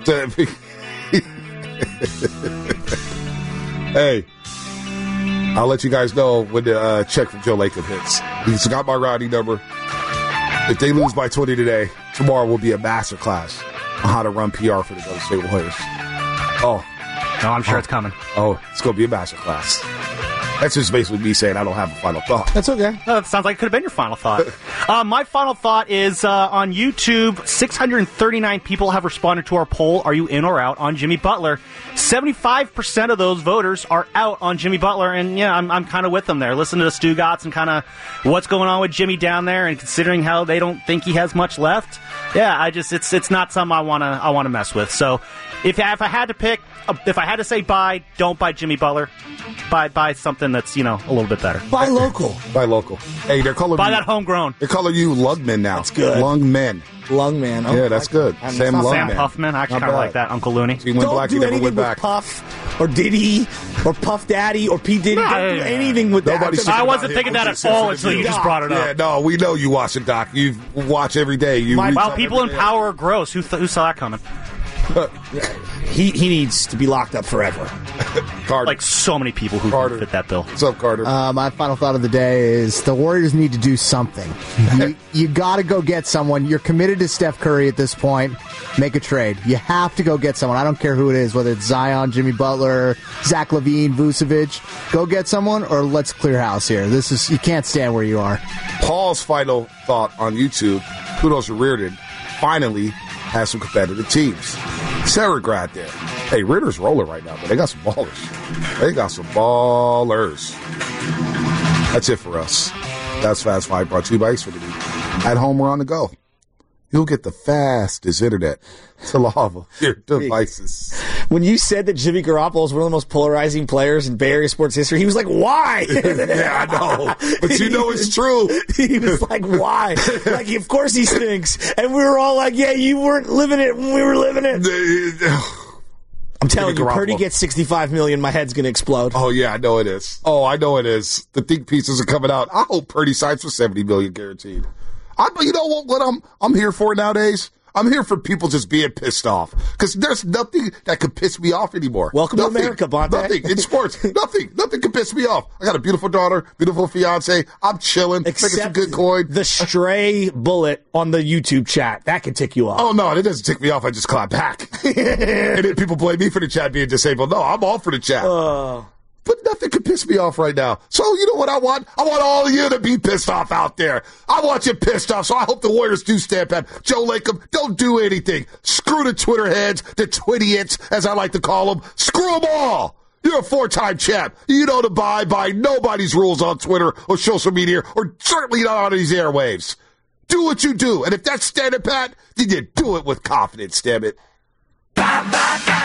Hey, I'll let you guys know when the check from Joe Latham hits. He's got my Rodney number. If they lose by 20 today, tomorrow will be a masterclass on how to run PR for the Golden State Warriors. Oh, I'm sure it's coming. Oh, it's going to be a masterclass. That's just basically me saying I don't have a final thought. That's okay. That sounds like it could have been your final thought. My final thought is on YouTube, 639 people have responded to our poll, are you in or out on Jimmy Butler? 75% of those voters are out on Jimmy Butler, and yeah, I'm kind of with them there. Listen to the Stugatz and kind of what's going on with Jimmy down there, and considering how they don't think he has much left, yeah, it's not something I want to mess with. So if I had to pick, if I had to say buy, don't buy Jimmy Butler. Buy something that's, a little bit better. Buy local. Buy local. Hey, they're calling buy that homegrown. They're calling you Lungman now. That's good. Lungman. Oh, yeah, that's good. Sam Lungman. Sam Puffman. I actually kind of like that. Uncle Looney. He went black. He never went back. Puff or Diddy or Puff Daddy or P. Diddy. Don't do anything with that. I wasn't thinking that at all until you just brought it up. Yeah, no, we know you watch it, Doc. You watch every day. Wow, people in power are gross. Who saw that coming? He needs to be locked up forever. Carter. Like so many people who can fit that bill. What's up, Carter? My final thought of the day is the Warriors need to do something. You got to go get someone. You're committed to Steph Curry at this point. Make a trade. You have to go get someone. I don't care who it is, whether it's Zion, Jimmy Butler, Zach LaVine, Vucevic. Go get someone, or let's clear house here. You can't stand where you are. Paul's final thought on YouTube. Kudos to Reardon. Finally has some competitive teams. Sarah there. Hey, Ritter's rolling right now, but they got some ballers. That's it for us. That's Fast Five brought to you by Xfinity. At home or on the go. You'll get the fastest internet to all of your devices. When you said that Jimmy Garoppolo is one of the most polarizing players in Bay Area sports history, he was like, why? Yeah, I know. But you know it's true. He was like, why? Like, of course he stinks. And we were all like, yeah, you weren't living it when we were living it. I'm telling you, Purdy gets $65 million, my head's going to explode. Oh, yeah, I know it is. The think pieces are coming out. I hope Purdy signs for $70 million guaranteed. You know what I'm here for nowadays? I'm here for people just being pissed off. Because there's nothing that could piss me off anymore. Welcome to America, Bonte. Nothing. In sports, nothing can piss me off. I got a beautiful daughter, beautiful fiance. I'm chilling, making some good coin. The stray bullet on the YouTube chat. That can tick you off. Oh, no, it doesn't tick me off. I just clap back. And then people blame me for the chat being disabled. No, I'm all for the chat. But nothing can piss me off right now. So you know what I want? I want all of you to be pissed off out there. I want you pissed off, so I hope the Warriors do stand pat. Joe Lacob, don't do anything. Screw the Twitter heads, the Twitty-its, as I like to call them. Screw them all. You're a 4-time champ. You don't abide by nobody's rules on Twitter or social media, or certainly not on these airwaves. Do what you do, and if that's standing pat, then you do it with confidence, damn it.